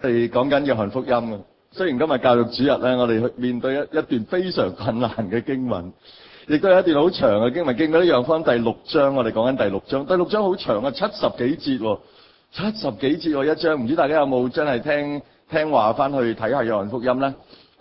哋講緊約翰福音啊。雖然今日教育主日咧，我哋去面對一段非常困難嘅經文，亦都有一段好長嘅經文。經過呢約翰福音第6章，我哋講緊第6章。第6章好長啊，70幾節，70幾節一章。唔知大家有冇真係聽話翻去睇下約翰福音咧？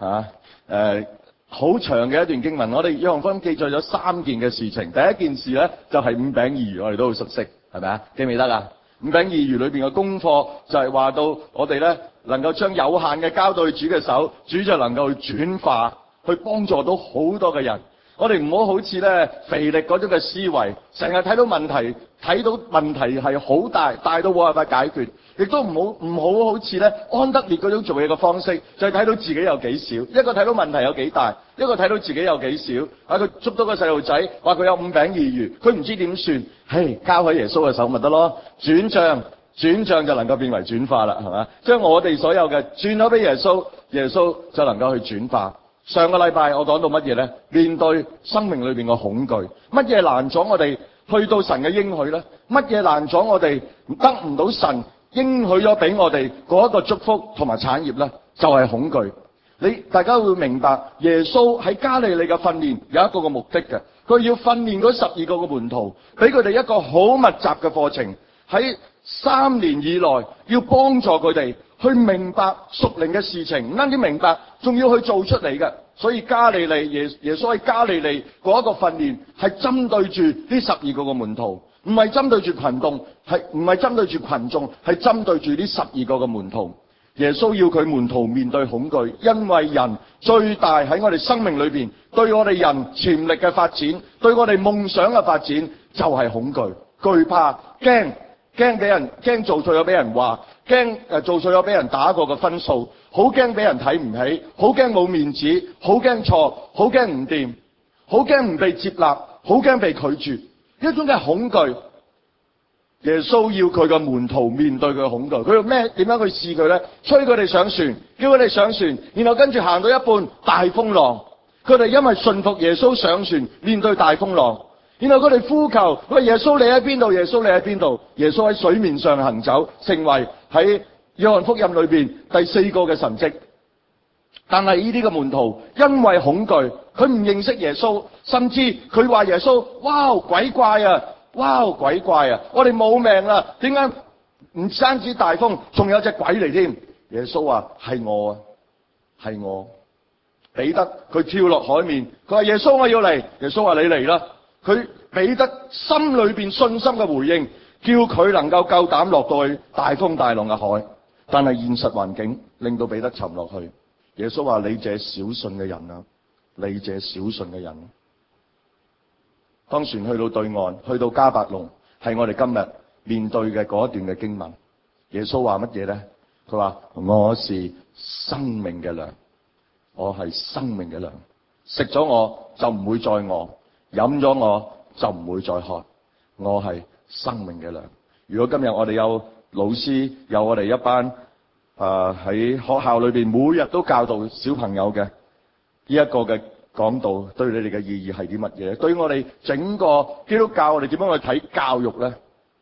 好長嘅一段經文。我哋約翰福音記載咗3件嘅事情。第一件事咧就係5餅2魚，我哋都好熟悉，係咪啊？記唔記得啊？5餅2魚裏邊嘅功課就係話到我哋咧能夠將有限嘅交到去主嘅手，主就能夠去轉化，去幫助到好多嘅人。我哋唔好好似咧腓力嗰種嘅思維，成日睇到問題係好大，大到冇辦法解決，亦都唔好好似咧安德烈嗰種做嘢嘅方式，就係睇到自己有幾少，一個睇到問題有幾大，一個睇到自己有幾少。佢捉到個細路仔，話佢有5餅2魚，佢唔知點算，交喺耶穌嘅手咪得咯，轉賬就能夠變為轉化啦，係嘛？將我哋所有嘅轉咗俾耶穌，耶穌就能夠去轉化。上個禮拜我講到乜嘢咧？面對生命裏邊嘅恐懼，乜嘢攔阻我哋去到神嘅應許咧？乜嘢攔阻我哋得唔到神應許咗俾我哋嗰一個祝福同埋產業咧？就係恐懼。大家會明白耶穌喺加利利嘅訓練有一個嘅目的嘅，佢要訓練嗰12個嘅門徒，俾佢哋一個好密集嘅課程，喺3年以內要幫助佢哋去明白屬靈嘅事情，唔單止明白，仲要去做出嚟嘅。所以加利利耶穌喺加利利嗰一個訓練係針對住呢12個嘅門徒，唔係針對住群眾，係針對住呢12個嘅門徒。耶穌要佢門徒面對恐懼，因為人最大喺我哋生命裏邊對我哋人潛力嘅發展，對我哋夢想嘅發展就係恐懼、懼怕、驚做錯咗俾人話，驚做錯咗俾人打過嘅分數，好驚俾人睇唔起，好驚冇面子，好驚錯，好驚唔掂，好驚唔被接納，好驚被拒絕，一種嘅恐懼。耶穌要佢嘅門徒面對佢嘅恐懼，佢用咩？點樣去試佢咧？催佢哋上船，叫佢哋上船，然後跟住行到一半，大風浪，佢哋因為信服耶穌上船，面對大風浪。然後佢哋呼求，喂，耶穌你喺邊度？耶穌你喺邊度？耶穌喺水面上行走，成為喺約翰福音裏邊第4個嘅神蹟。但係呢啲嘅門徒因為恐懼，佢唔認識耶穌，甚至佢話耶穌，哇，鬼怪啊！我哋冇命啦！點解唔單止大風，仲有隻鬼嚟添？耶穌話係我啊，係我。彼得佢跳落海面，佢話耶穌我要嚟。耶穌話你嚟啦。佢彼得心裏邊信心嘅回應，叫佢能夠夠膽落到去大風大浪嘅海。但係現實環境令到彼得沉落去。耶穌話你這小信嘅人啊，你這小信嘅人。當船去到對岸，去到迦百農，係我哋今日面對嘅嗰一段嘅經文。耶穌話乜嘢咧？佢話我是生命嘅糧，我係生命嘅糧，食咗我就唔會再餓，飲咗我就唔會再渴，我係生命嘅糧。如果今日我哋有老師，有我哋一班喺學校裏邊每日都教導小朋友嘅呢一個嘅講道，對你哋嘅意義係啲乜嘢？對於我哋整個基督教，我哋點樣去睇教育咧？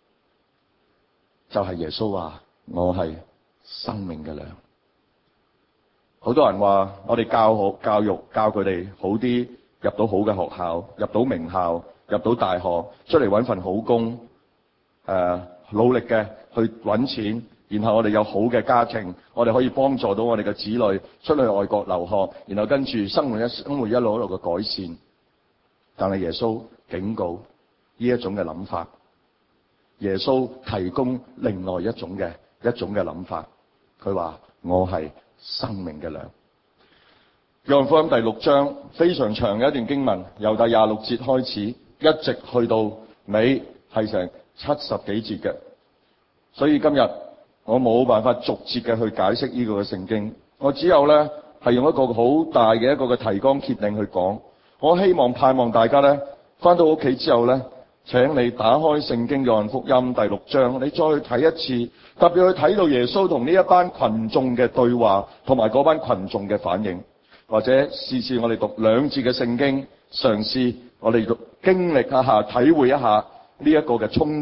就係耶穌話我係生命嘅糧。好多人話我哋教育教佢哋好啲，入到好嘅學校，入到名校，入到大學，出嚟搵份好工，努力嘅去搵錢，然後我哋有好嘅家庭，我哋可以幫助到我哋嘅子女出去外國留學，然後跟住生活一路嘅改善。但係耶穌警告呢一種嘅諗法，耶穌提供另外一種嘅諗法。佢話我係生命嘅糧。約翰福音第6章非常長嘅一段經文，由第26節開始，一直去到尾係成70幾節嘅。所以今日我冇辦法逐節嘅去解釋呢個嘅聖經，我只有咧係用一個好大嘅一個嘅提綱挈領去講。我希望盼望大家咧翻到屋企之後咧，請你打開聖經約翰福音第6章，你再去睇一次，特別去睇到耶穌同呢一班群眾嘅對話，同埋嗰班群眾嘅反應，或者試試我哋讀2節嘅聖經，嘗試我哋經歷一下、體會一下呢一個嘅衝突，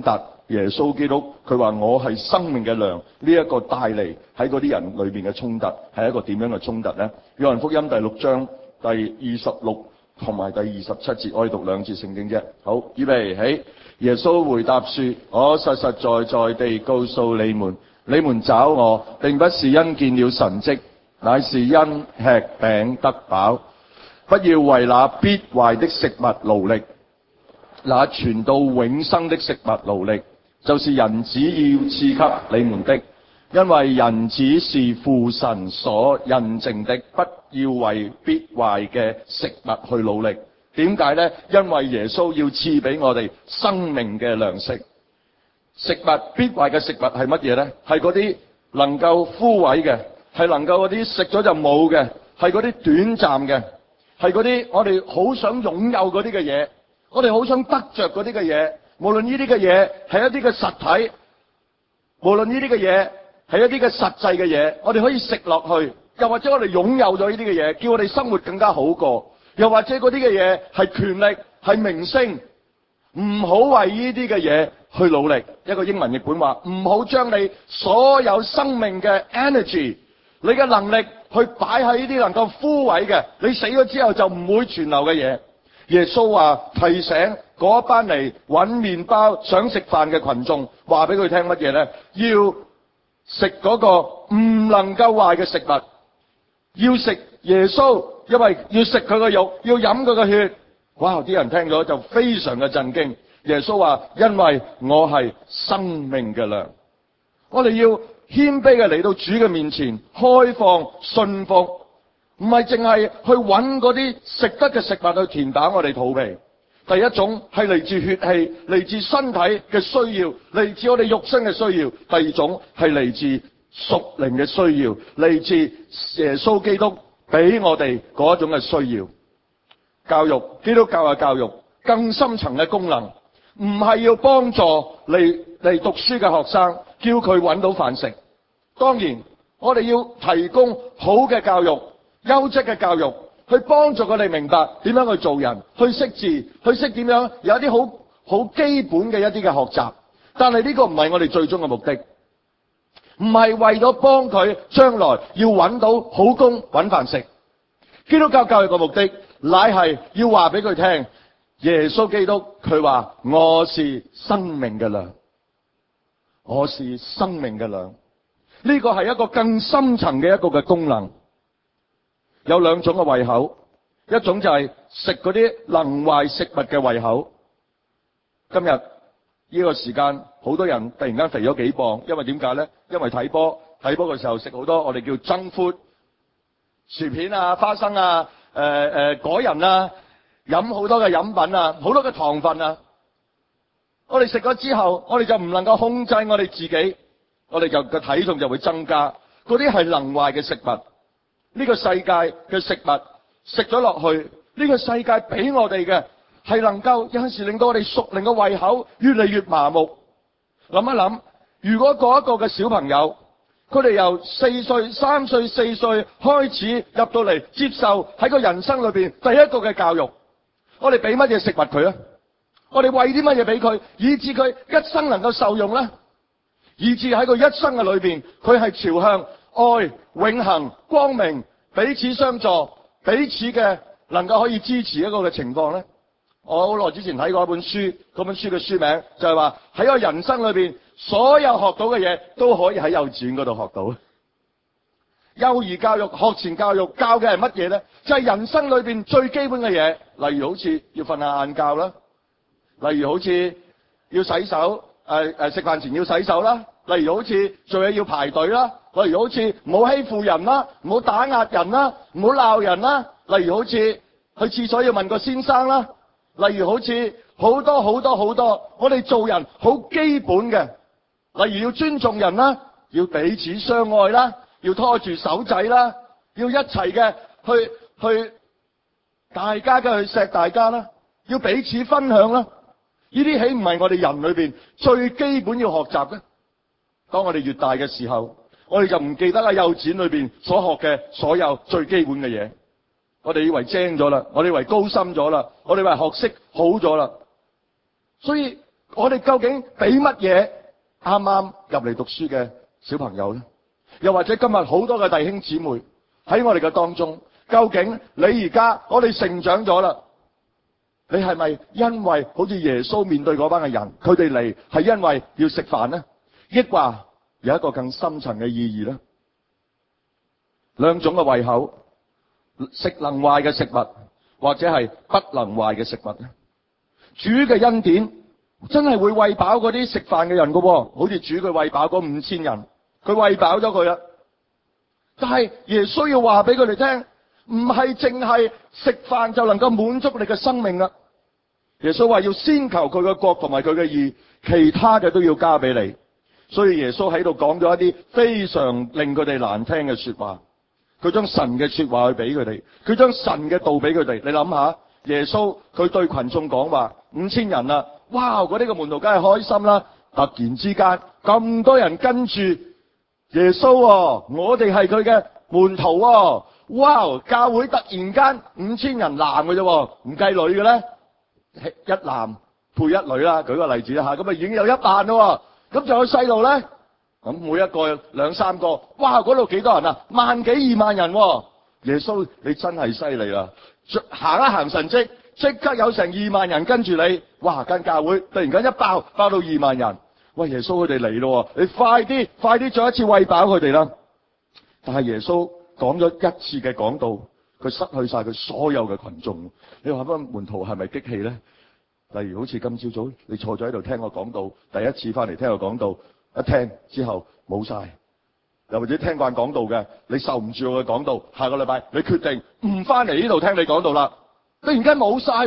耶穌基督佢話我係生命嘅糧，呢一個帶嚟喺嗰啲人裏邊嘅衝突係一個點樣嘅衝突呢？約翰福音第6章第26同埋第27節，我哋讀兩節聖經啫。好，預備起。耶穌回答說：我實實在在地告訴你們，你們找我，並不是因見了神蹟，乃是因吃餅得飽。不要為那必壞的食物勞力，那存到永生的食物勞力，就是人子要賜給你們的。因為人子是父神所印證的。不要為必壞嘅食物去努力。點解呢？因為耶穌要賜俾我哋生命嘅糧食。食物必壞嘅食物係乜嘢呢？係嗰啲能夠枯萎嘅，係能夠嗰啲食咗就冇嘅，係嗰啲短暫嘅，係嗰啲我哋好想擁有嗰啲嘅嘢，我哋好想得着嗰啲嘅嘢。無論呢啲嘅嘢係一啲嘅實體，無論呢啲嘅嘢係一啲嘅實際嘅嘢，我哋可以食落去，又或者我哋擁有咗呢啲嘅嘢，叫我哋生活更加好過。又或者嗰啲嘅嘢係權力，係明星，唔好為呢啲嘅嘢去努力。一個英文譯本話：唔好將你所有生命嘅 energy， 你嘅能力去擺喺呢啲能夠枯萎嘅，你死咗之後就唔會存留嘅嘢。耶穌話提醒嗰一班嚟搵麵包想食飯嘅群眾，話俾佢聽乜嘢呢？要食嗰個唔能夠壞嘅食物，要食耶穌。因為要食佢個肉，要飲佢個血。哇！啲人聽咗就非常嘅震驚。耶穌話：因為我係生命嘅糧。我哋要謙卑嘅嚟到主嘅面前，開放信服，唔係淨係去揾嗰啲食得嘅食物去填飽我哋肚皮。第一種係嚟自血氣，嚟自身體嘅需要，嚟自我哋肉身嘅需要。第二種係嚟自屬靈嘅需要，嚟自耶穌基督俾我哋嗰種嘅需要。教育，基督教嘅教育更深層嘅功能，唔係要幫助嚟讀書嘅學生，叫佢揾到飯食。當然我哋要提供好嘅教育，優質嘅教育，去幫助佢哋明白點樣去做人，去識字，去識點樣有一啲好基本嘅一啲嘅學習。但係呢個唔係我哋最終嘅目的，唔係為咗幫佢將來要揾到好工揾飯食。基督教教育嘅目的乃係要話俾佢聽，耶穌基督佢話我是生命嘅糧，我是生命嘅糧。呢個係一個更深層嘅一個嘅功能。有兩種嘅胃口，一種就係食嗰啲能壞食物嘅胃口。今日呢個時間好多人突然間肥咗幾磅，因為點解呢？因為睇波嘅時候食好多我哋叫junk food，薯片啊、花生啊、果仁啊，飲好多嘅飲品啊，好多嘅糖分啊。我哋食咗之後，我哋就唔能夠控制我哋自己，我哋就個體重就會增加。嗰啲係能壞嘅食物。呢個世界嘅食物食咗落去，呢個世界俾我哋嘅係能夠有陣時令到我哋屬靈嘅胃口越嚟越麻木。諗一諗，如果嗰一個嘅小朋友，佢哋由3歲、4歲開始入到嚟接受喺個人生裏邊第一個嘅教育，我哋俾乜嘢食物佢啊？我哋餵啲乜嘢俾佢，以致佢一生能夠受用呢？以致喺佢一生嘅裏邊，佢係朝向愛、永恆、光明、彼此相助、彼此嘅能夠可以支持一個嘅情況呢？我好耐之前睇過一本書，嗰本書嘅書名就係話喺個人生裏邊，所有學到嘅嘢都可以喺幼稚園嗰度學到。幼兒教育、學前教育教嘅係乜嘢呢？就係人生裏邊最基本嘅嘢，例如好似要瞓下晏覺啦，例如好似要洗手，食飯前要洗手啦，例如好似做嘢要排隊啦，例如好似唔好欺負人啦，唔好打壓人啦，唔好鬧人啦，例如好似去廁所要問個先生啦，例如好似好多我哋做人好基本嘅，例如要尊重人啦，要彼此相愛啦，要拖住手仔啦，要一齊嘅去大家嘅去錫大家啦，要彼此分享啦。呢啲豈唔係我哋人裏邊最基本要學習嘅？當我哋越大嘅時候，我哋就唔記得喺幼稚園裏邊所學嘅所有最基本嘅嘢。我哋以為精咗啦，我哋以為高深咗啦，我哋以為學識好咗啦。所以我哋究竟俾乜嘢啱啱入嚟讀書嘅小朋友咧？又或者今日好多嘅弟兄姊妹喺我哋嘅當中，究竟你而家我哋成長咗啦，你係咪因為好似耶穌面對嗰班嘅人，佢哋嚟係因為要食飯呢？抑或有一個更深層嘅意義呢？兩種嘅胃口，食能壞嘅食物，或者係不能壞嘅食物呢？主嘅恩典真係會餵飽嗰啲食飯嘅人噶，好似主佢餵飽嗰5000人，佢餵飽咗佢啦。但係耶穌要話俾佢哋聽，唔係淨係食飯就能夠滿足你嘅生命啦。耶穌話要先求佢嘅國同埋佢嘅義，其他嘅都要加俾你。所以耶穌喺度講咗一啲非常令佢哋難聽嘅說話，佢將神嘅說話去俾佢哋，佢將神嘅道俾佢哋。你諗下，耶穌佢對群眾講話，5000人啦，哇！嗰啲個門徒梗係開心啦。突然之間咁多人跟住耶穌喎，我哋係佢嘅門徒喎，哇！教會突然間5000人男嘅啫，唔計女嘅咧，一男配一女啦。舉個例子啦吓，咁啊已經有10000咯。咁仲有細路咧，咁每一個2、3個，哇！嗰度幾多人啊？1幾2萬人喎。耶穌你真係犀利啦！行一行神蹟，即刻有成2萬人跟住你，哇！間教會突然間一爆到2萬人。喂，耶穌佢哋嚟咯，你快啲再一次餵飽佢哋啦！但係耶穌講咗一次嘅講道，佢失去晒佢所有嘅群眾。你話班門徒係咪激氣咧？例如好似今朝早你坐咗喺度聽我講道，第一次翻嚟聽我講道，一聽之後冇晒。又或者聽慣講道嘅，你受唔住我嘅講道，下個禮拜你決定唔翻嚟呢度聽你講道啦，突然間冇晒。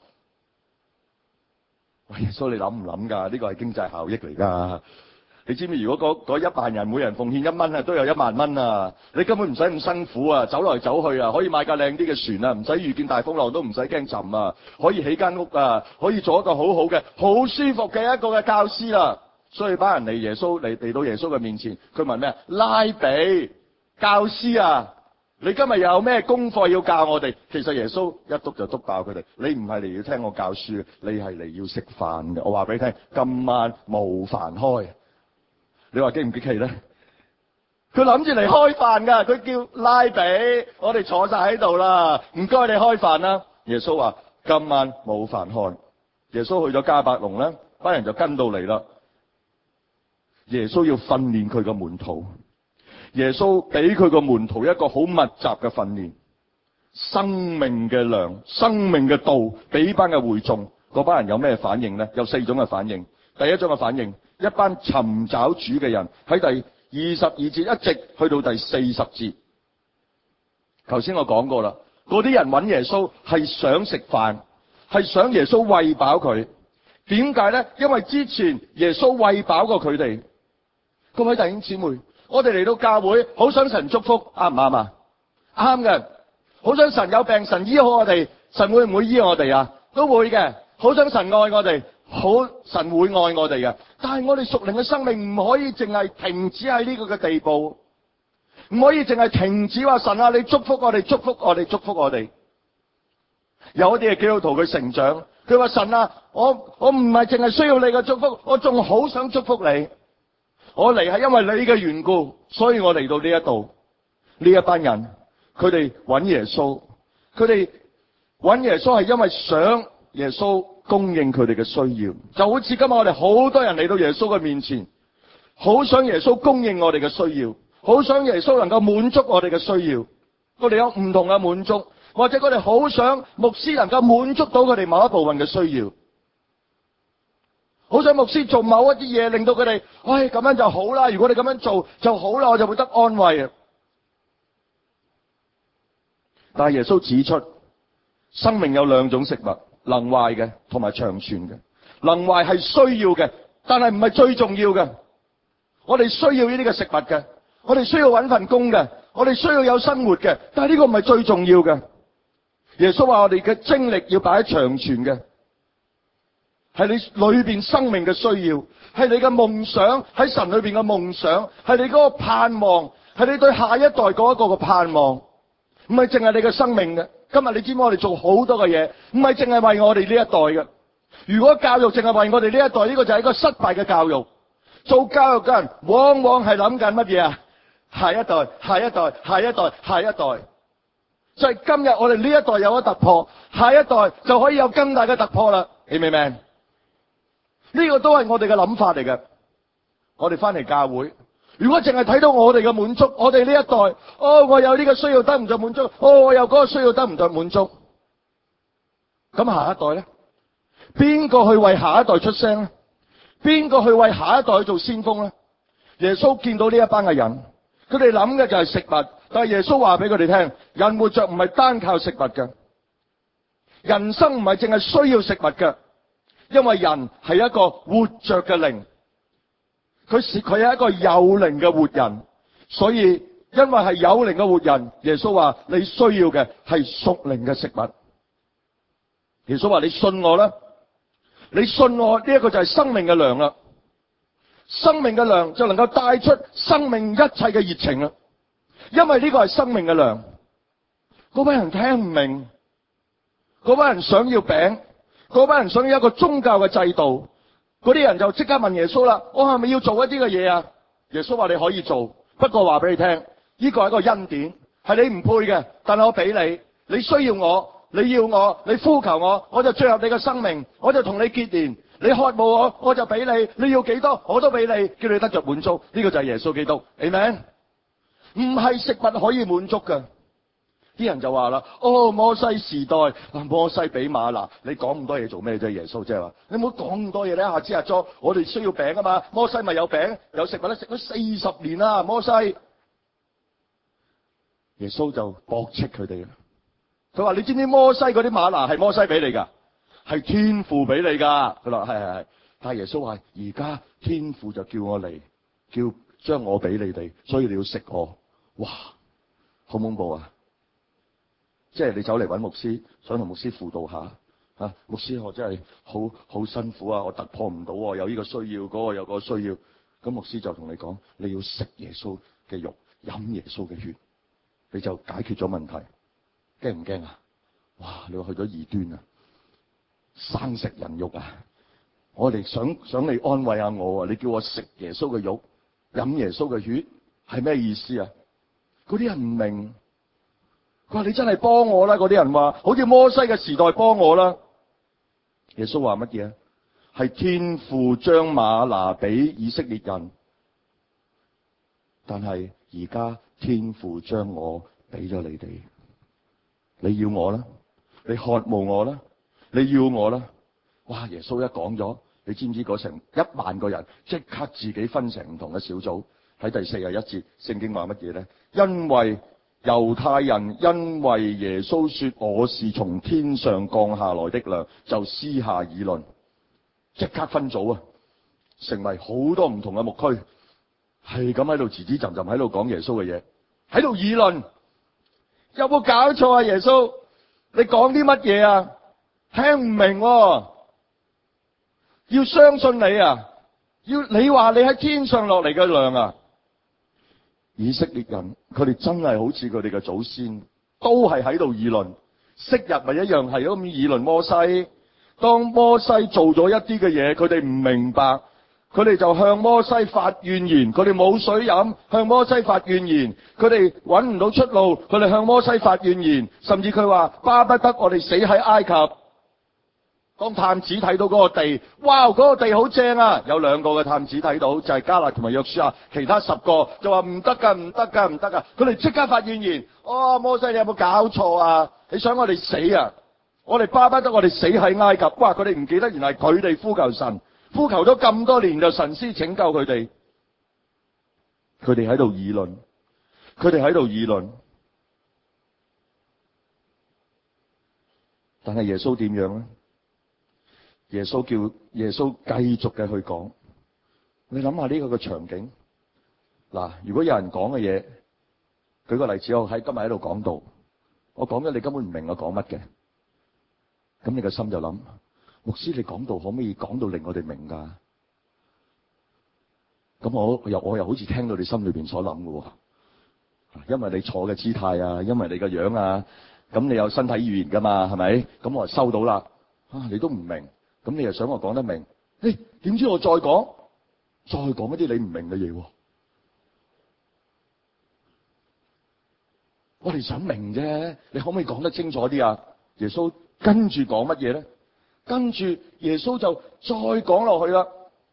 喂，耶穌你諗唔諗㗎？呢個係經濟效益嚟㗎。你知唔知如果嗰10000人每人奉獻1蚊啊，都有1萬蚊啊！你根本唔使咁辛苦啊，走來走去啊，可以買架靚啲嘅船啊，唔使遇見大風浪都唔使驚沉啊，可以起間屋啊，可以做一個好好嘅、好舒服嘅一個嘅教師啦。所以班人嚟到耶穌嘅面前，佢問咩？拉比教師啊，你今日有咩功課要教我哋？其實耶穌一督就督爆佢哋，你唔係嚟要聽我教書，你係嚟要食飯嘅。我話俾你聽，今晚無飯開。你話激唔激氣咧？佢諗住嚟開飯噶，佢叫拉比，我哋坐晒喺度啦，唔該你開飯啦。耶穌話今晚冇飯開。耶穌去咗迦百農咧，班人就跟到嚟啦。耶穌要訓練佢個門徒，耶穌俾佢個門徒一個好密集嘅訓練，生命嘅糧、生命嘅道俾班嘅會眾。嗰班人有咩反應咧？有4種嘅反應。第一種嘅反應，一班尋找主嘅人，喺第22節一直去到第40節。頭先我講過啦，嗰啲人揾耶穌係想食飯，係想耶穌餵飽佢。點解咧？因為之前耶穌餵飽過佢哋。各位弟兄姊妹，我哋嚟到教會，好想神祝福，啱唔啱啊？啱嘅。好想神有病，神醫好我哋，神會唔會醫我哋啊？都會嘅。好想神愛我哋，神會愛我哋嘅。但係我哋屬靈嘅生命唔可以淨係停止喺呢個嘅地步，唔可以淨係停止話神啊，你祝福我哋，祝福我哋，祝福我哋。有一啲嘅基督徒佢成長，佢話神啊，我唔係淨係需要你嘅祝福，我仲好想祝福你。我嚟係因為你嘅緣故，所以我嚟到呢一度。呢一班人，佢哋揾耶穌，佢哋揾耶穌係因為想耶穌供應佢哋嘅需要。就好似今日我哋好多人嚟到耶穌嘅面前，好想耶穌供應我哋嘅需要，好想耶穌能夠滿足我哋嘅需要。我哋有唔同嘅滿足，或者我哋好想牧師能夠滿足到佢哋某一部分嘅需要。好想牧師做某一啲嘢，令到佢哋，咁樣就好啦。如果你咁樣做就好啦，我就會得安慰啊。但係耶穌指出，生命有2種食物，能壞嘅同埋長存嘅。能壞係需要嘅，但係唔係最重要嘅。我哋需要呢啲嘅食物嘅，我哋需要搵份工嘅，我哋需要有生活嘅，但係呢個唔係最重要嘅。耶穌話我哋嘅精力要擺喺長存嘅。係你裏邊生命嘅需要，係你嘅夢想，喺神裏邊嘅夢想，係你嗰個盼望，係你對下一代嗰一個嘅盼望，唔係淨係你嘅生命嘅。今日你知唔知我哋做好多嘅嘢，唔係淨係為我哋呢一代嘅， 如果教育淨係為我哋呢一代，呢個就係一個失敗嘅教育。做教育嘅人往往係諗緊乜嘢啊？下一代，下一代，下一代，下一代。所以今日我哋呢一代有咗突破，下一代就可以有更大嘅突破啦。你明唔明？呢個都係我哋嘅諗法嚟嘅。我哋翻嚟教會，如果淨係睇到我哋嘅滿足，我哋呢一代，我有呢個需要得唔到滿足，我有嗰個需要得唔到滿足，咁下一代咧，邊個去為下一代出聲咧？邊個去為下一代去做先鋒咧？耶穌見到呢一班嘅人，佢哋諗嘅就係食物，但係耶穌話俾佢哋聽，人活着唔係單靠食物嘅，人生唔係淨係需要食物嘅，因為人係一個活着嘅靈，佢係一個有靈嘅活人，所以因為係有靈嘅活人，耶穌話你需要嘅係屬靈嘅食物。耶穌話你信我啦，你信我呢一個就係生命嘅糧啦，生命嘅糧就能夠帶出生命一切嘅熱情啦，因為呢個係生命嘅糧。嗰班人聽唔明，嗰班人想要餅，嗰班人想要一個宗教嘅制度，嗰啲人就即刻問耶穌啦，我係咪要做一啲嘅嘢啊？耶穌話你可以做，不過話俾你聽，呢個係一個恩典，係你唔配嘅，但係我俾你，你需要我，你要我，你呼求我，我就進入你嘅生命，我就同你結連，你渴慕我，我就俾你，你要幾多我都俾你，叫你得着滿足。呢個就係耶穌基督，阿們。唔係食物可以滿足嘅。啲人就話啦，摩西時代，摩西比馬拿，你講咁多嘢做咩啫？耶穌即係話，你唔好講咁多嘢咧，下次阿咗，我哋需要餅啊嘛。摩西咪有餅有食物咧，食咗40年啦，摩西。耶穌就駁斥佢哋啦。佢話你知唔知摩西嗰啲馬拿係摩西俾你噶，係天父俾你噶。佢話係，但係耶穌話而家天父就叫我嚟，叫將我俾你哋，所以你要食我。哇，好恐怖啊！即係你走嚟揾牧師，想同牧師輔導下，牧師我真係好辛苦啊，我突破唔到，有呢個需要，嗰個有嗰個需要。咁牧師就同你講，你要食耶穌嘅肉，飲耶穌嘅血，你就解決咗問題。驚唔驚啊？哇！你話去咗異端啊，生食人肉啊！我哋想你安慰下我啊，你叫我食耶穌嘅肉，飲耶穌嘅血，係咩意思啊？嗰啲人唔明。佢話你真係幫我啦！嗰啲人話，好似摩西嘅時代幫我啦。耶穌話乜嘢啊？係天父將馬拿俾以色列人，但係而家天父將我俾咗你哋。你要我啦，你渴慕我啦，你要我啦。哇！耶穌一講咗，你知唔知嗰成10000個人即刻自己分成唔同嘅小組？喺第41節，聖經話乜嘢咧？因為猶太人因為耶穌說我是從天上降下來的糧，就私下議論，即刻分組啊，成為好多唔同嘅牧區，係咁喺度吱吱浸浸喺度講耶穌嘅嘢，喺度議論。有冇搞錯啊？耶穌，你講啲乜嘢啊？聽唔明喎，要相信你啊！要你話你喺天上落嚟嘅糧啊！以色列人佢哋真係好似佢哋嘅祖先，都係喺度議論。昔日咪一樣係咁議論摩西。當摩西做咗一啲嘅嘢，佢哋唔明白，佢哋就向摩西發怨言。佢哋冇水飲，向摩西發怨言。佢哋揾唔到出路，佢哋向摩西發怨言。甚至佢話巴不得我哋死喺埃及。當探子睇到嗰個地，哇！嗰個地好正啊！有2個嘅探子睇到，就係迦勒同埋約書亞，其他10個就話唔得噶，唔得噶，唔得噶！佢哋即刻發怨言。摩西你有冇搞錯啊？你想我哋死啊？我哋巴不得我哋死喺埃及。哇！佢哋唔記得，原來佢哋呼求神，呼求咗咁多年，就神先拯救佢哋。佢哋喺度議論，佢哋喺度議論。但係耶穌點樣咧？耶穌繼續嘅去講，你諗下呢個嘅場景。嗱，如果有人講嘅嘢，舉個例子，我今日喺度講道，我講咗你根本唔明我講乜嘅，咁你個心就諗，牧師你講道可唔可以講到令我哋明噶？咁我又好似聽到你心裏邊所諗嘅，因為你坐嘅姿態啊，因為你個樣啊，咁你有身體語言噶嘛，係咪？咁我就收到啦。你都唔明， 咁你又想我講得明？點知我再講一啲你唔明嘅嘢？我哋想明啫，你可唔可以講得清楚啲啊？耶穌跟住講乜嘢咧？跟住耶穌就再講落去啦。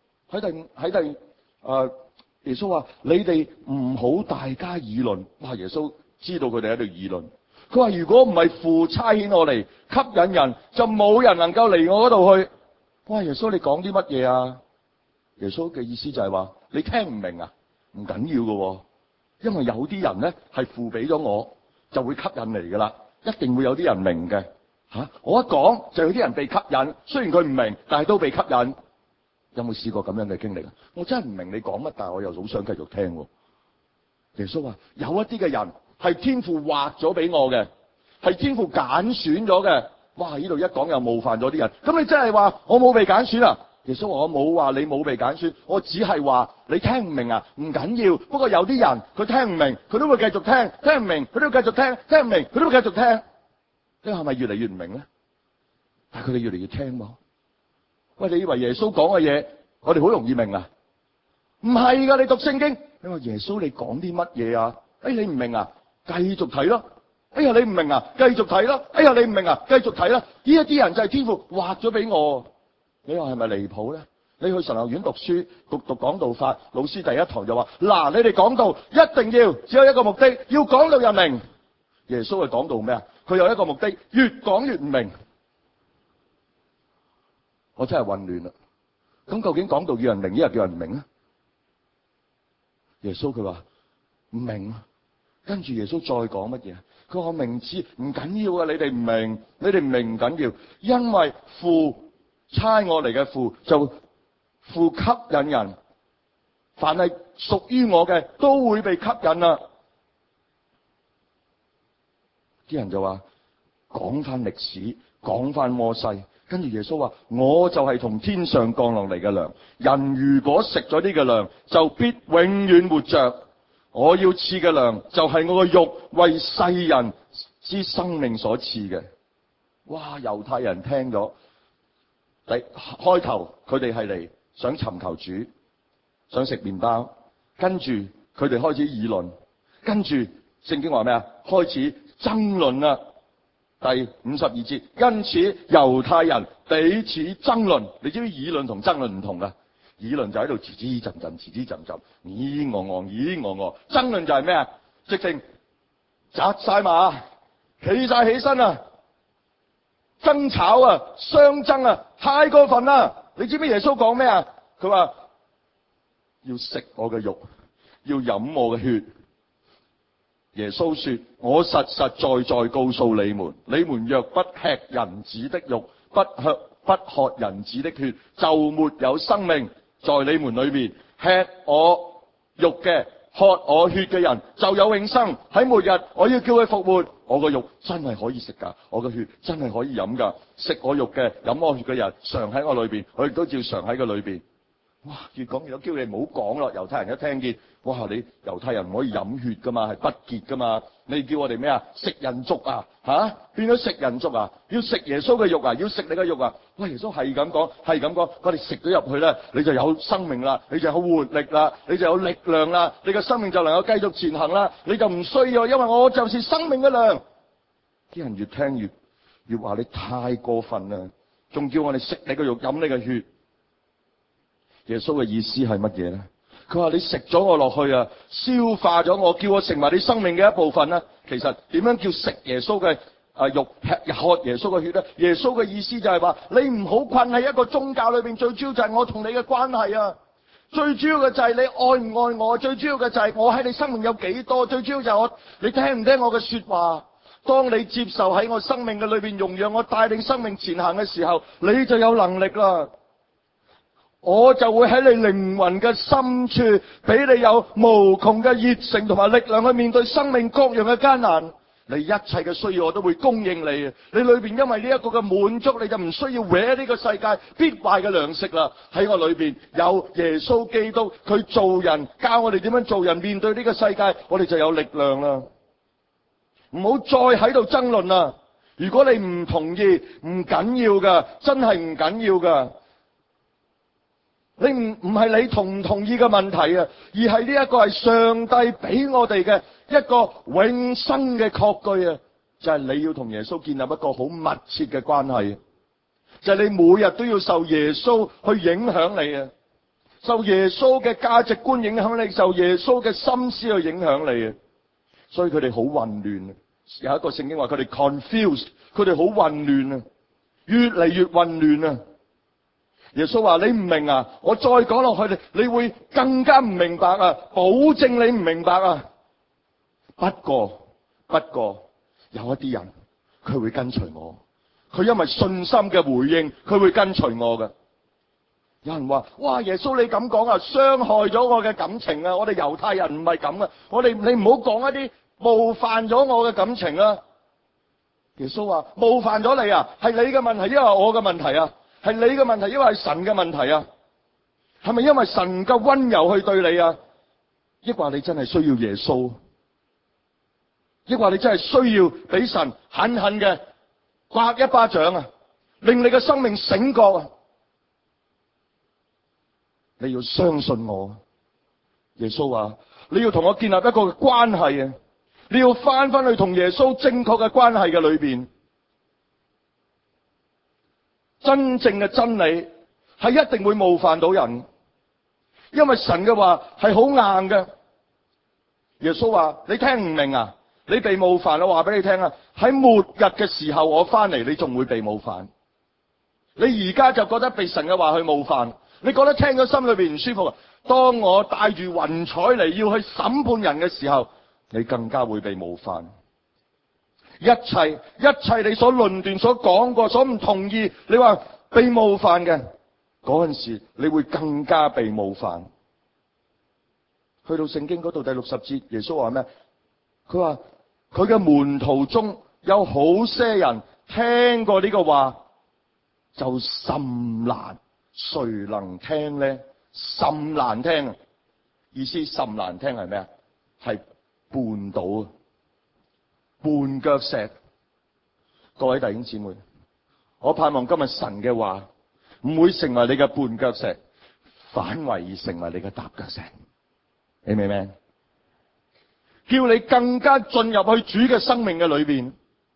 耶穌話：你哋唔好大家議論。哇！耶穌知道佢哋喺度議論。佢話：如果唔係父差遣我嚟吸引人，就冇人能夠嚟我嗰度去。哇！耶穌你講啲乜嘢啊？耶穌嘅意思就係話：你聽唔明啊？唔緊要喎，因為有啲人咧係父俾咗我，就會吸引嚟噶啦，一定會有啲人明嘅。我一講就有啲人被吸引，雖然佢唔明，但係都被吸引。有冇試過咁樣嘅經歷啊？我真係唔明你講乜，但係我又好想繼續聽。耶穌話：有一啲嘅人係天父劃咗俾我嘅，係天父揀選咗嘅。哇！呢度一講又冒犯咗啲人。咁你真係話我冇被揀選啊？耶穌話：我冇話你冇被揀選，我只係話你聽唔明啊，唔緊要。不過有啲人佢聽唔明，佢都會繼續聽；聽唔明，佢都會繼續聽；聽唔明，佢都會繼續聽。你係咪越嚟越唔明咧？但係佢哋越嚟越聽喎。喂，你以為耶穌講嘅嘢我哋好容易明啊？唔係噶，你讀聖經，你話耶穌你講啲乜嘢啊？你唔明啊？繼續睇咯。你唔明啊？繼續睇咯。你唔明啊？繼續睇啦。呢一啲人就係天父劃咗俾我。你話係咪離譜咧？你去神學院讀書，讀講道法，老師第一堂就話：嗱，你哋講道一定要只有一個目的，要講到人明。耶穌係講到咩啊？佢有一個目的，越講越唔明。我真係混亂啦。咁究竟講道要人明，一日叫人唔明咧？耶穌佢話唔明，跟住耶穌再講乜嘢？佢話我明知唔緊要啊，你哋唔明，你哋唔明唔緊要，因為父差我嚟嘅父就父吸引人，凡係屬於我嘅都會被吸引啊！啲人就話講翻歷史，講翻摩西。跟住耶穌話：我就係從天上降落嚟嘅糧，人如果食咗呢個糧，就必永遠活着。我要賜嘅糧就係我嘅肉，為世人之生命所賜嘅。哇！猶太人聽咗，開頭佢哋係嚟想尋求主，想食麵包，跟住佢哋開始議論，跟住聖經話咩啊？開始爭論啦。第52節，因此猶太人彼此爭論。你知唔知議論同爭論唔同噶？議論就喺度吱吱陣陣，吱吱陣陣，咦我我，咦我我。爭論就係咩啊？直情扎晒馬，企晒起身啊，爭吵啊，相爭啊，太過分啦！你知唔知耶穌講咩啊？佢話要食我嘅肉，要飲我嘅血。耶穌說：我實實在在告訴你們，你們若不吃人子的肉，不喝人子的血，就沒有生命在你們裏面。吃我肉嘅、喝我血嘅人就有永生。喺末日，我要叫佢復活。我個肉真係可以食噶，我個血真係可以飲噶。食我肉嘅、飲我血嘅人，常喺我裏邊，我亦都照常喺佢裏邊。哇！越講越有叫你唔好講咯。猶太人一聽見，哇！你猶太人唔可以飲血噶嘛，係不潔噶嘛？你叫我哋咩啊？食人族啊？變咗食人族啊？要食耶穌嘅肉啊？要食你嘅肉啊？喂！耶穌係咁講，係咁講，我哋食咗入去咧，你就有生命啦，你就有活力啦，你就有力量啦，你嘅生命就能夠繼續前行啦，你就唔需要，因為我就是生命嘅糧。啲人越聽越話你太過分啦，仲叫我哋食你嘅肉，飲你嘅血。耶穌嘅意思係乜嘢咧？佢話你食咗我落去啊，消化咗我，叫我成為你生命嘅一部分啦。其實點樣叫食耶穌嘅肉，喝耶穌嘅血咧？耶穌嘅意思就係話你唔好困喺一個宗教裏邊，最主要就係我同你嘅關係啊。最主要嘅就係你愛唔愛我，最主要嘅就係我喺你生命有幾多，最主要就係你聽唔聽我嘅說話。當你接受喺我生命嘅裏邊容讓我帶領生命前行嘅時候，你就有能力啦。我就會喺你靈魂嘅深處，俾你有無窮嘅熱誠同埋力量去面對生命各樣嘅艱難。你一切嘅需要我都會供應你。你裏邊因為呢一個嘅滿足，你就唔需要搲呢個世界必壞嘅糧食啦。喺我裏邊有耶穌基督，佢做人教我哋點樣做人，面對呢個世界，我哋就有力量啦。唔好再喺度爭論啦。 如果你唔同意，唔緊要噶，真係唔緊要噶。你唔係你同唔同意嘅問題啊，而係呢一個係上帝俾我哋嘅一個永生嘅確據啊，就係你要同耶穌建立一個好密切嘅關係，就係你每日都要受耶穌去影響你啊，受耶穌嘅價值觀影響你，受耶穌嘅心思去影響你啊，所以佢哋好混亂啊。有一個聖經話佢哋 confused， 佢哋好混亂啊，越嚟越混亂啊。耶穌話你唔明啊，我再講落去你會更加唔明白啊，保證你唔明白啊。不過有一啲人佢會跟隨我，佢因為信心嘅回應，佢會跟隨我嘅。有人話哇，耶穌你咁講啊，傷害咗我嘅感情啊，我哋猶太人唔係咁啊，你唔好講一啲冒犯咗我嘅感情啊。耶穌話冒犯咗你啊，係你嘅問題，因為我嘅問題啊。係你嘅問題，因為係神嘅問題啊？係咪因為神嘅溫柔去對你啊？抑或你真係需要耶穌？抑或你真係需要俾神狠狠嘅刮一巴掌啊，令你嘅生命醒覺啊？你要相信我，耶穌話你要同我建立一個關係啊！你要翻去同耶穌正確嘅關係嘅裏邊。真正嘅真理係一定會冒犯到人，因為神嘅話係好硬嘅。耶穌話你聽唔明啊？你被冒犯，我話俾你聽啊，喺末日嘅時候我翻嚟，你仲會被冒犯。你而家就覺得被神嘅話去冒犯，你覺得聽咗心裏邊唔舒服啊？當我帶住雲彩嚟要去審判人嘅時候，你更加會被冒犯。一切你所論斷、所講過、所唔同意，你話被冒犯嘅嗰陣時，你會更加被冒犯。去到聖經嗰度第60節，耶穌話咩？佢話佢嘅門徒中有好些人聽過呢個話，就甚難，誰能聽呢？甚難聽，意思甚難聽係咩啊？係絆倒啊！絆腳石。各位弟兄姊妹，我盼望今日神嘅話唔會成為你嘅絆腳石，反為而成為你嘅踏腳石。你明唔明？叫你更加進入去主嘅生命嘅裏邊。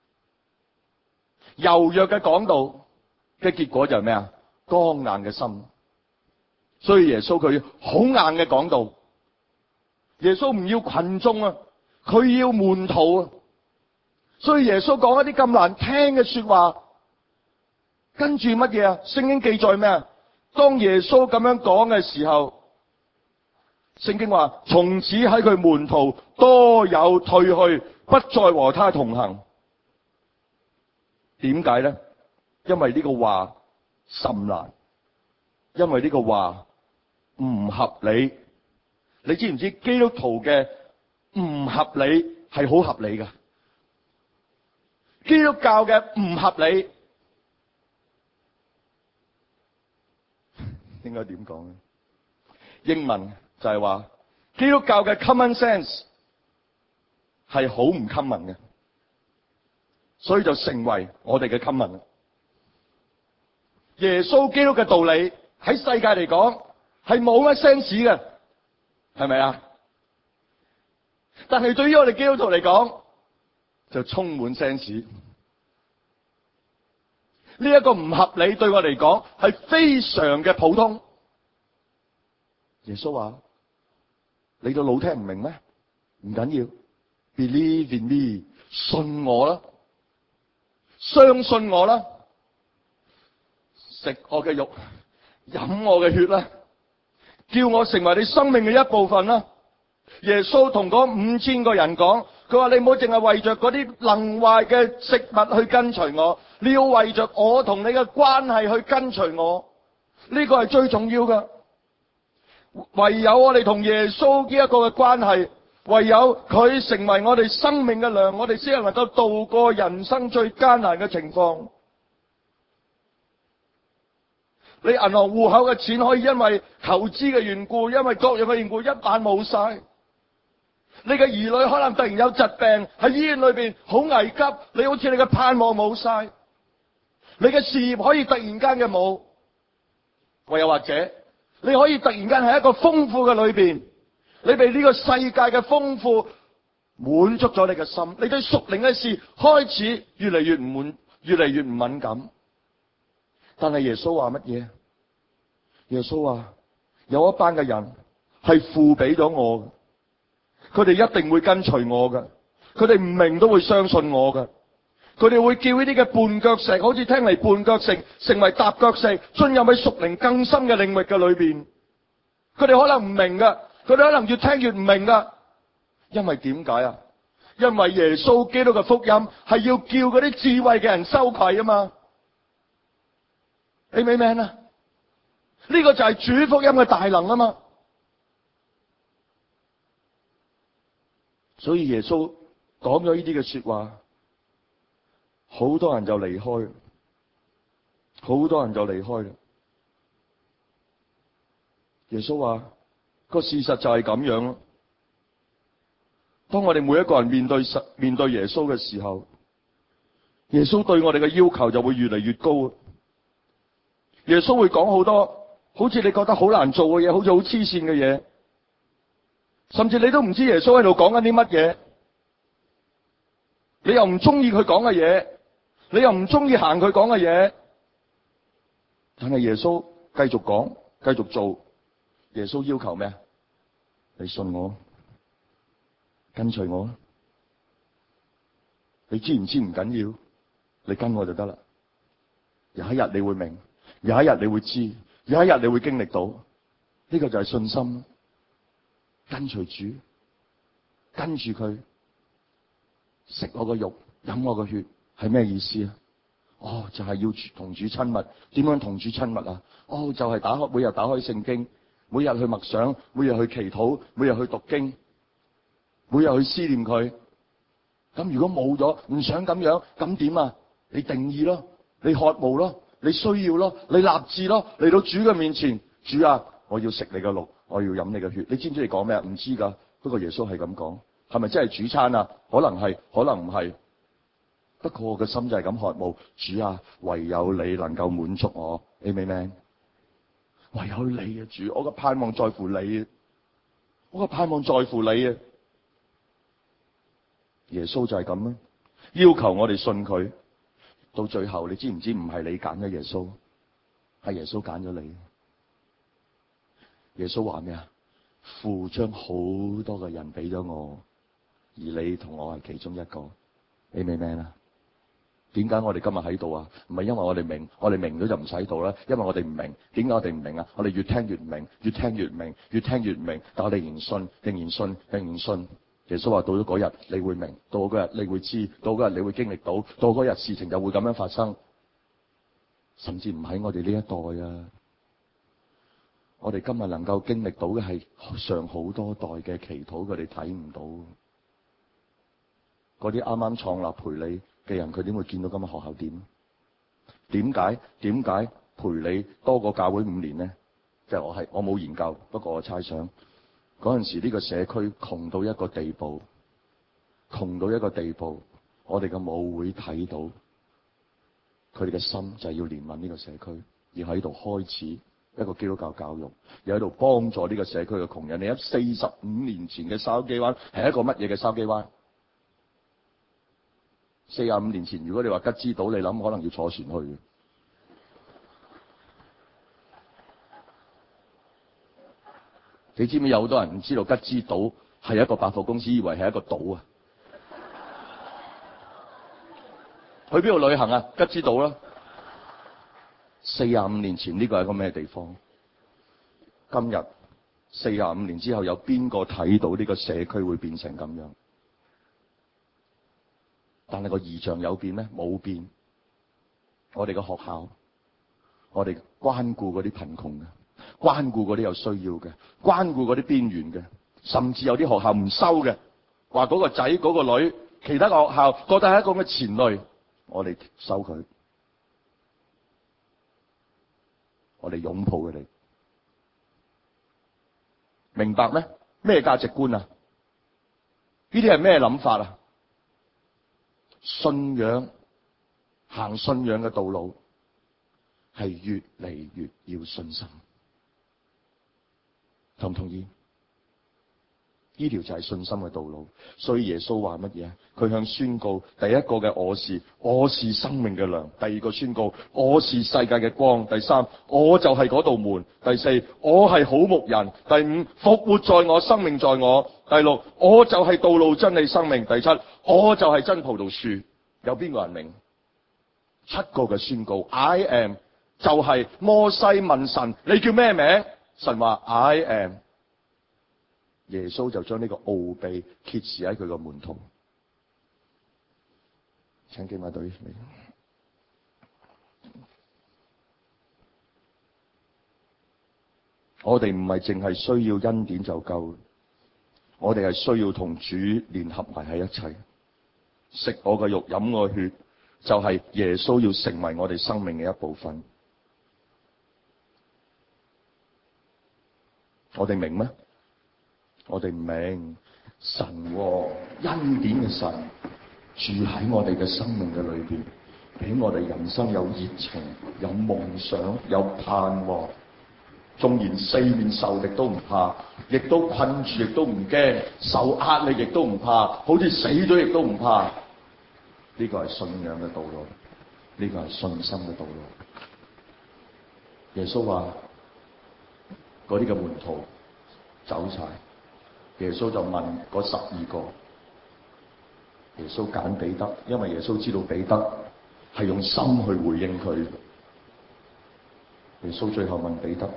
柔弱嘅講道嘅結果就係咩啊？剛硬嘅心。所以耶穌佢好硬嘅講道。耶穌唔要群眾啊，佢要門徒啊。所以耶穌講一啲咁難聽嘅說話，跟住乜嘢啊？聖經記載咩啊？當耶穌咁樣講嘅時候，聖經話從此喺佢門徒多有退去，不再和他同行。點解咧？因為呢個話甚難，因為呢個話唔合理。你知唔知基督徒嘅唔合理係好合理㗎？基督教嘅唔合理，應該點講咧？英文就係話基督教嘅 common sense 係好唔 common 嘅，所以就成為我哋嘅 common。耶穌基督嘅道理喺世界嚟講係冇乜 sense 嘅，係咪啊？但係對於我哋基督徒嚟講，就充滿 sense。呢一個唔合理對我嚟講係非常嘅普通。耶穌話：你個腦聽唔明咩？唔緊要 ，believe in me， 信我啦，相信我啦，食我嘅肉，飲我嘅血啦，叫我成為你生命嘅一部分啦。耶穌同嗰5000個人講，佢話你唔好淨係為着嗰啲能壞嘅食物去跟隨我，你要為着我同你嘅關係去跟隨我，呢個係最重要㗎。唯有我哋同耶穌呢一個嘅關係，唯有佢成為我哋生命嘅糧，我哋先能夠度過人生最艱難嘅情況。你銀行戶口嘅錢可以因為投資嘅緣故，因為各樣嘅緣故，一晚冇晒。 你嘅兒女可能突然有疾病喺醫院裏邊，好危急，你好似你嘅盼望冇晒，你嘅事業可以突然間嘅冇，或又或者你可以突然間喺一個豐富嘅裏邊，你被呢個世界嘅豐富滿足咗你嘅心，你對屬靈嘅事開始越嚟越唔滿，越嚟越唔敏感。但係耶穌話乜嘢？耶穌話有一班嘅人係父俾咗我嘅，佢哋一定會跟隨我嘅，佢哋唔明都會相信我嘅，佢哋會叫呢啲嘅絆腳石，好似聽嚟絆腳石，成為踏腳石，進入喺屬靈更深嘅領域嘅裏邊。佢哋可能唔明噶，佢哋可能越聽越唔明噶，因為點解啊？因為耶穌基督嘅福音係要叫嗰啲智慧嘅人羞愧啊嘛。你明唔明啊？呢個就係主福音嘅大能啊嘛。所以耶穌講咗呢啲嘅說話，好多人就離開，好多人就離開啦。耶穌話個事實就係咁樣咯。當我哋每一個人面對耶穌嘅時候，耶穌對我哋嘅要求就會越嚟越高。耶穌會講好多好似你覺得好難做嘅嘢，好似好黐線嘅嘢，甚至你都唔知耶穌喺度講緊啲乜嘢，你又唔中意佢講嘅嘢，你又唔中意行佢講嘅嘢，但係耶穌繼續講，繼續做。耶穌要求咩？你信我，跟隨我。你知唔知唔緊要，你跟我就得啦。有一日你會明，有一日你會知，有一日你會經歷到。呢個就係信心。跟隨主，跟住佢，食我個肉，飲我個血，係咩意思啊？哦，就係要同主親密。點樣同主親密啊？哦，就係每日打開聖經，每日去默想，每日去祈禱，每日去讀經，每日去思念佢。咁如果冇咗，唔想咁樣，咁點啊？你定義咯，你渴慕咯，你需要咯，你立志咯，嚟到主嘅面前，主啊，我要食你嘅肉，我要飲你嘅血。你知唔知你講咩啊？唔知噶，不過耶穌係咁講，係咪真係主餐啊？可能係，可能唔係。不過我嘅心就係咁渴慕，主啊，唯有你能夠滿足我，你明唔明？唯有你啊，主，我嘅盼望在乎你，我嘅盼望在乎你啊！耶穌就係咁啦，要求我哋信佢。到最後，你知唔知唔係你揀咗耶穌，係耶穌揀咗你。耶穌話咩啊？父將好多個人俾咗我，而你同我係其中一個。你明唔明啊？點解我哋今日喺度啊？唔係因為我哋明，我哋明咗就唔使喺度啦。因為我哋唔明，點解我哋唔明啊？我哋越聽越唔明，越聽越唔明，越聽越唔明。但我哋仍然信，仍然信，仍然信。耶穌話到咗嗰日你會明，到嗰日你會知，到嗰日你會經歷到，到嗰日事情就會咁樣發生。甚至唔喺我哋呢一代啊，我哋今日能夠經歷到嘅係上好多代嘅祈禱，佢哋睇唔到。嗰啲啱啱創立培理嘅人，佢點會見到咁嘅學校點？點解培理多過教會5年呢？即係我冇研究，不過我猜想嗰陣時呢個社區窮到一個地步，我哋嘅母會睇到佢哋嘅心就係要憐憫呢個社區，而喺度開始一個基督教教育，而喺度幫助呢個社區嘅窮人。你喺45年前嘅筲箕灣係一個乜嘢嘅筲箕灣？45年前，如果你話吉之島，你諗可能要坐船去。你知唔知有好多人唔知道吉之島係一個百貨公司，以為係一個島啊？去邊度旅行啊？吉之島啦。45年前呢個係一個咩地方？今日45年之後，有邊個睇到呢個社區會變成咁樣？但係個異象有變咩？冇變。我哋嘅學校，我哋關顧嗰啲貧窮嘅，關顧嗰啲有需要嘅，關顧嗰啲邊緣嘅，甚至有啲學校唔收嘅，話嗰個仔嗰個女，其他嘅學校覺得係一個嘅前累，我哋收佢，我哋擁抱佢哋，明白咩？咩價值觀啊？ 呢啲係咩諗法啊？信仰，行信仰嘅道路係越嚟越要信心，同唔同意？呢條就係信心嘅道路。所以耶穌話乜嘢？佢向宣告第一個嘅我是生命嘅糧；第二個宣告我是世界嘅光；第三，我就係嗰道門；第四，我係好牧人；第五，復活在我，生命在我；第六，我就係道路真理生命；第七，我就係真葡萄樹。有邊個人明？7個嘅宣告 I am 就係摩西問神你叫咩名？神話 I am。耶穌就將呢個奧秘揭示喺佢個門徒。請敬拜隊嚟。我哋唔係淨係需要恩典就夠，我哋係需要同主聯合埋喺一齊。食我嘅肉，飲我嘅血，就係耶穌要成為我哋生命嘅一部分。我哋明咩？我哋唔明。神恩典嘅神住喺我哋嘅生命嘅裏邊，俾我哋人生有熱情、有夢想、有盼望。縱然四面受敵都唔怕，亦都困住亦都唔驚，受壓力亦都唔怕，好似死咗亦都唔怕。呢個係信仰嘅道路，呢個係信心嘅道路。耶穌話嗰啲嘅門徒走晒，耶穌就問嗰12個，耶穌揀彼得，因為耶穌知道彼得係用心去回應佢。耶穌最後問彼得，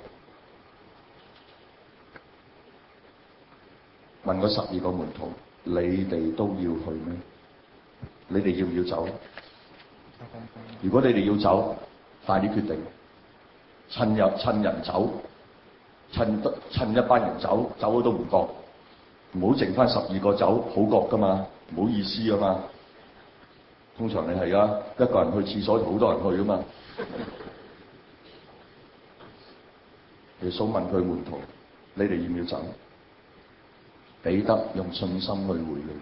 問嗰12個門徒，你哋都要去咩？你哋要唔要走？如果你哋要走，快啲決定，趁人走，趁一班人走，走咗都唔覺，唔好剩翻12個走，好覺噶嘛，唔好意思噶嘛。通常你係啊，一個人去廁所，好多人去噶嘛。耶穌問佢門徒，你哋要唔要走？彼得用信心去回應。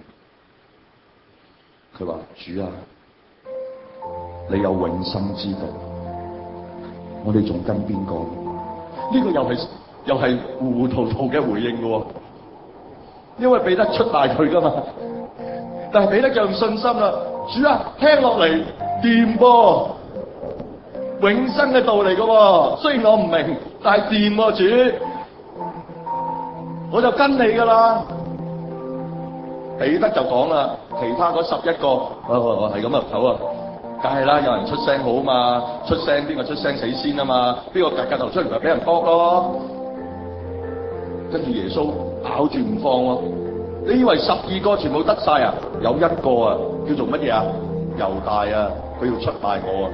佢話：主啊，你有永生之道，我哋仲跟邊個？呢個又係糊糊塗塗嘅回應嘅，因為彼得出賣佢噶嘛。但係彼得就用信心啦，主啊，聽落嚟掂噃，永生嘅道嚟嘅，雖然我唔明，但係掂喎，主，我就跟你噶啦。彼得就講啦，其他嗰11個，係咁啊，頭啊，梗係啦，有人出聲好啊嘛，出聲邊個出聲死先啊嘛，邊個夾頭出嚟咪俾人駁咯。跟住耶穌咬住唔放喎，你以為12個全部得晒啊？有一個啊，叫做乜嘢啊？猶大啊，佢要出賣我啊！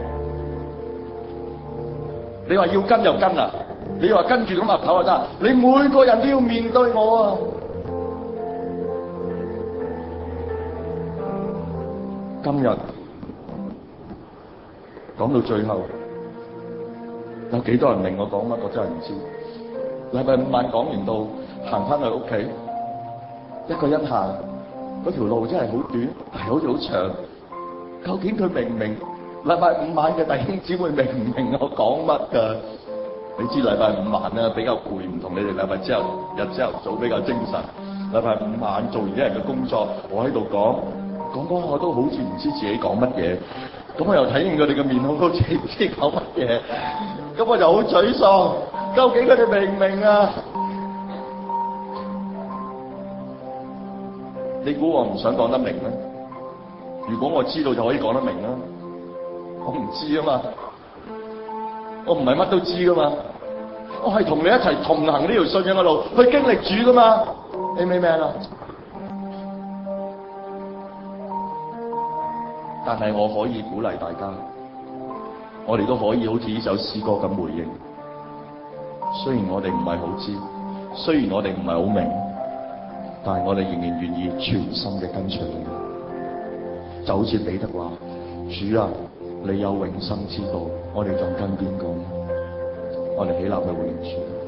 你話要跟就跟啊，你話跟住咁岌頭就得，你每個人都要面對我啊！今日講到最後，有幾多人明我講乜？我真係唔知。禮拜5晚講完到行翻去屋企，一個人行，嗰條路真係好短，但係好似好長。究竟佢明唔明？禮拜5晚嘅弟兄姊妹明唔明我講乜㗎？你知禮拜5晚啊比較攰，唔同你哋禮拜朝頭早比較精神。禮拜5晚做完一日嘅工作，我喺度講我都好似唔知自己講乜嘢，咁我又睇見佢哋嘅面孔，都知唔知講乜嘢，咁我就好沮喪。究竟佢哋明唔明啊？你估我唔想講得明咩？如果我知道就可以講得明啦，我唔知啊嘛，我唔係乜都知噶嘛，我係同你一齊同行呢條信仰嘅路，去經歷主噶嘛，你明唔明啊？但係我可以鼓勵大家，我哋都可以好似呢首詩歌咁回應。雖然我哋唔係好知，雖然我哋唔係好明，但係我哋仍然願意全心嘅跟隨你。就好似彼得話：主啊，你有永生之道，我哋仲跟邊個？我哋起立去回應主。